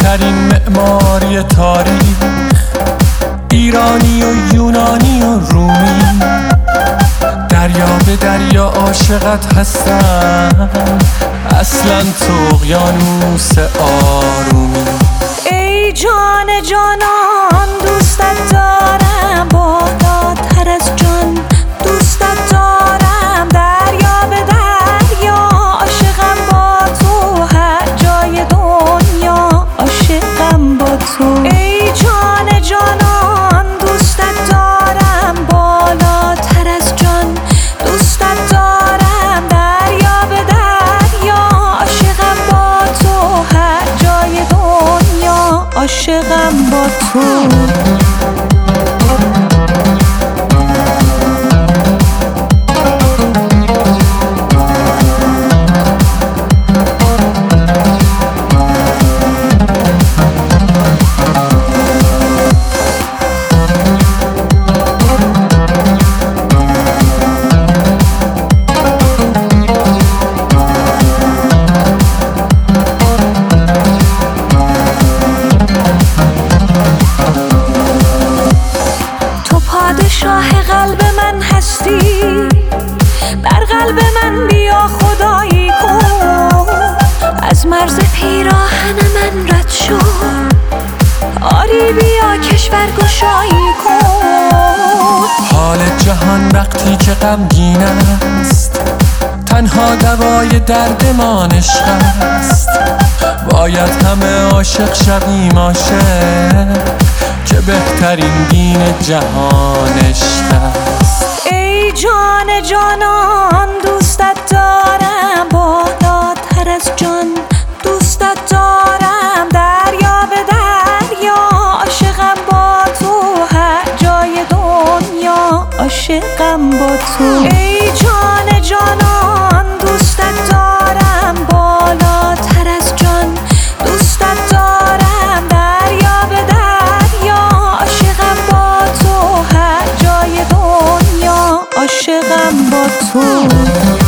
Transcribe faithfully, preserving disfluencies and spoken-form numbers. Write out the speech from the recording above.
بهترین معماری تاریخ، ایرانی و یونانی و رومی، دریا به دریا عاشقت هستن، اصلا تو اقیانوس آرومی. ای جان جانان دوستت دارم، بالاتر از جان دوستت دارم، دریا به دریا عاشقم با تو، هر جای دنیا عاشقم با تو. ای جان جانان دوستت دارم، بالاتر از جان دوستت دارم، دریا به دریا عاشقم با تو، هر جای دنیا عاشقم با تو. پادشاه قلب من هستی، در قلب من بیا خدایی کن، از مرز پیراهن من رد شو، آری بیا کشور گشایی کن. حال جهان وقتی که غمگین است، تنها دوای درد ما عشق است، باید همه عاشق شویم عاشق، که بهترین دین جهان عشق است. ای جان جانان دوستت دارم، بالاتر از جان دوستت دارم، دریا به دریا عاشقم با تو، هر جای دنیا عاشقم با تو. ای جان جانان دوستت دارم، بالاتر از جان دوستت دارم، دریا به دریا عاشقم با تو، هر جای دنیا عاشقم با تو.